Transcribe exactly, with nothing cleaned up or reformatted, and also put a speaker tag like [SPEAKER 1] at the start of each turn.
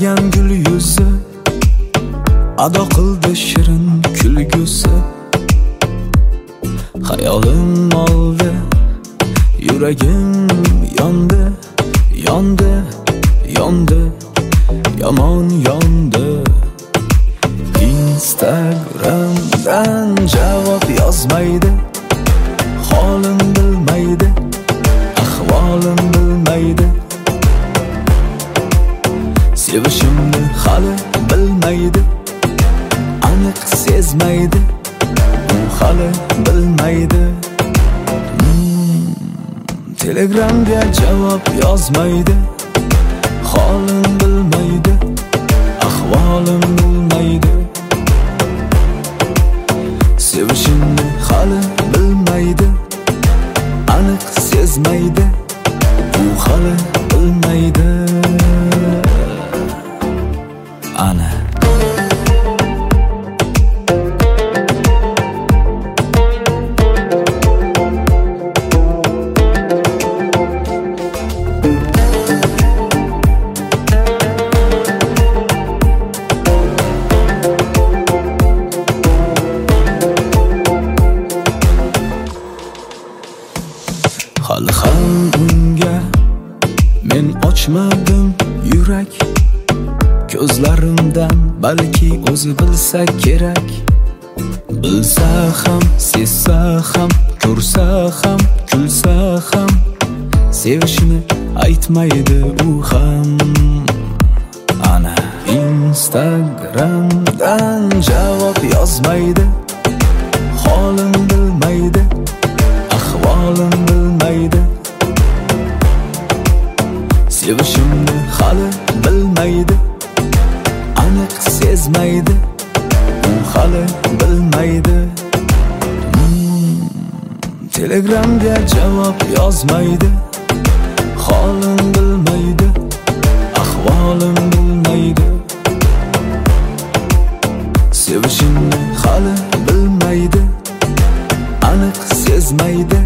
[SPEAKER 1] Yig'lagan gul yuzi ado qildi shirin kulgusi. Hayolim oldi, yuragim yondi, yondi, yondi, yomon yondi. Instagramdan javob yozmaydi, holim bilmaydi, ahvolim bilmaydi. Sevishimni hali bilmaydi, aniq sezmaydi, u hali bilmaydi. hmm. Telegramga javob yozmaydi, holim bilmaydi, ahvolim bilmaydi. Sevishimni hali bilmaydi, aniq sezmaydi, u hali bilmaydi. Ana hali ham unga men ochmadim yurak. Ko'zlarimdan balki o'zi bilsa kerak. Bilsa ham, sezsa ham, ko'rsa ham, kulsa ham, sevishini aytmaydi u ham. Ana Instagramdan javob yozmaydi, holim bilmaydi, ahvolim bilmaydi. Sevishimni hali bilmaydi, aniq sezmaydi, u hali bilmaydi. hmm. Telegramga javob yozmaydi, holim bilmaydi, ahvolim bilmaydi. Sevishimni hali bilmaydi, aniq sezmaydi,